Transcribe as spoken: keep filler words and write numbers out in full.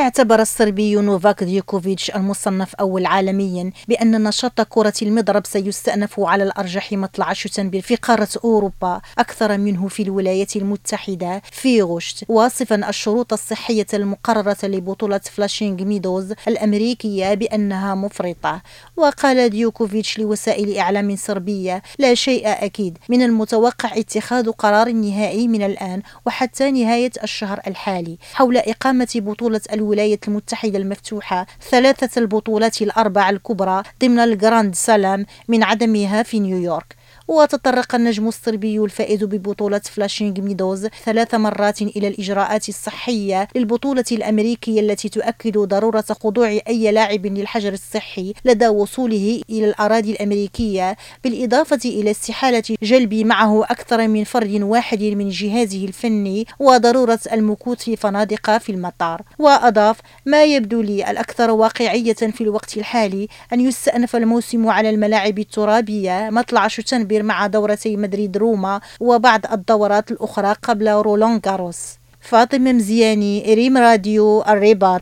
اعتبر الصربي نوفاك ديوكوفيتش المصنف أول عالميا بأن نشاط كرة المضرب سيستأنف على الأرجح مطلع شتنبر في قارة أوروبا أكثر منه في الولايات المتحدة في غشت، واصفا الشروط الصحية المقررة لبطولة فلاشينغ ميدوز الأمريكية بأنها مفرطة. وقال ديوكوفيتش لوسائل إعلام صربية: لا شيء أكيد، من المتوقع اتخاذ قرار نهائي من الآن وحتى نهاية الشهر الحالي حول إقامة بطولة الولايات المتحدة المفتوحة، ثلاثة البطولات الأربع الكبرى ضمن الجراند سلام من عدمها في نيويورك. وتطرق النجم الصربي الفائز ببطولة فلاشينغ ميدوز ثلاث مرات إلى الإجراءات الصحية للبطولة الأمريكية التي تؤكد ضرورة خضوع أي لاعب للحجر الصحي لدى وصوله إلى الأراضي الأمريكية، بالإضافة إلى استحالة جلب معه أكثر من فرد واحد من جهازه الفني وضرورة المكوث في فنادق في المطار. وأضاف: ما يبدو لي الأكثر واقعية في الوقت الحالي أن يستأنف الموسم على الملاعب الترابية مطلع شتنبر مع دورتي مدريد روما وبعض الدورات الأخرى قبل رولان غاروس. فاطمة مزياني، ريم راديو، الرباط.